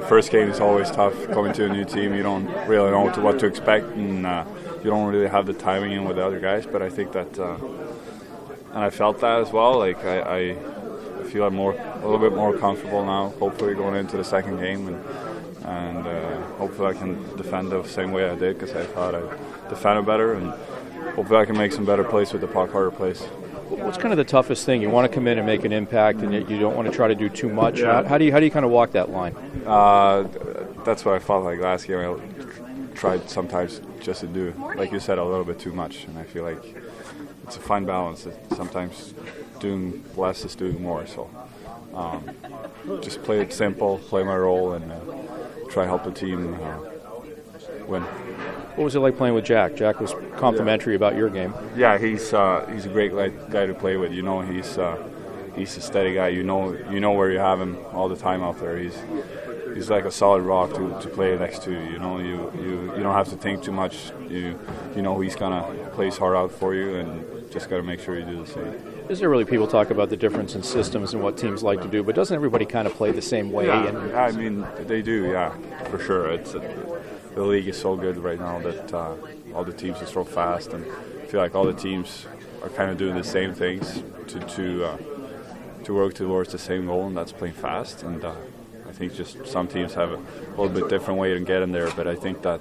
first game is always tough coming to a new team. You don't really know what to expect, and you don't really have the timing in with the other guys. But I think that, and I felt that as well. Like I feel I'm a little bit more comfortable now. Hopefully going into the second game, and hopefully I can defend the same way I did, because I thought I defended better, and hopefully I can make some better plays with the puck, harder plays. What's kind of the toughest thing? You want to come in and make an impact, and yet you don't want to try to do too much. Yeah. How do you kind of walk that line? That's what I felt like last game. I tried sometimes just to do, like you said, a little bit too much, and I feel like it's a fine balance. Sometimes doing less is doing more. So just play it simple, play my role, and try to help the team win. What was it like playing with Jack? Jack was complimentary about your game. Yeah, he's a great guy to play with. You know, he's a steady guy. You know where you have him all the time out there. He's like a solid rock to play next to. You know, you don't have to think too much. You know he's gonna play his heart out for you, and just got to make sure you do the same. Is there really people talk about the difference in systems and what teams like to do, but doesn't everybody kind of play the same way? Yeah, I mean they do. Yeah, for sure. The league is so good right now that all the teams are so fast, and I feel like all the teams are kind of doing the same things to work towards the same goal, and that's playing fast. And I think just some teams have a little bit different way to get in there, but I think that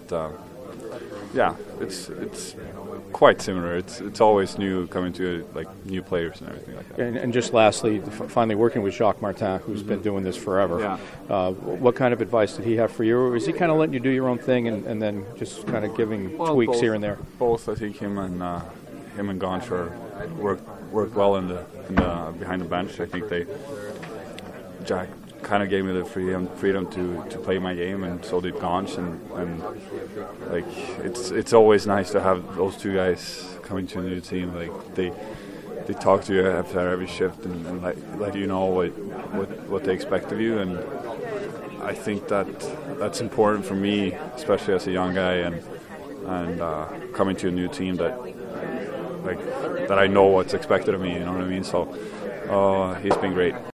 it's quite similar. It's always new coming to like new players and everything like that. And just lastly, finally working with Jacques Martin, who's been doing this forever. Yeah. What kind of advice did he have for you, or is he kind of letting you do your own thing and then just kind of giving tweaks both, here and there? Both. I think him and Gonchar worked well in the behind the bench. I think Jack kind of gave me the freedom to play my game, and so did Gonch, and like it's always nice to have those two guys coming to a new team. Like they talk to you after every shift and let you know what they expect of you, and I think that's important for me, especially as a young guy and coming to a new team that I know what's expected of me. You know what I mean? So he's been great.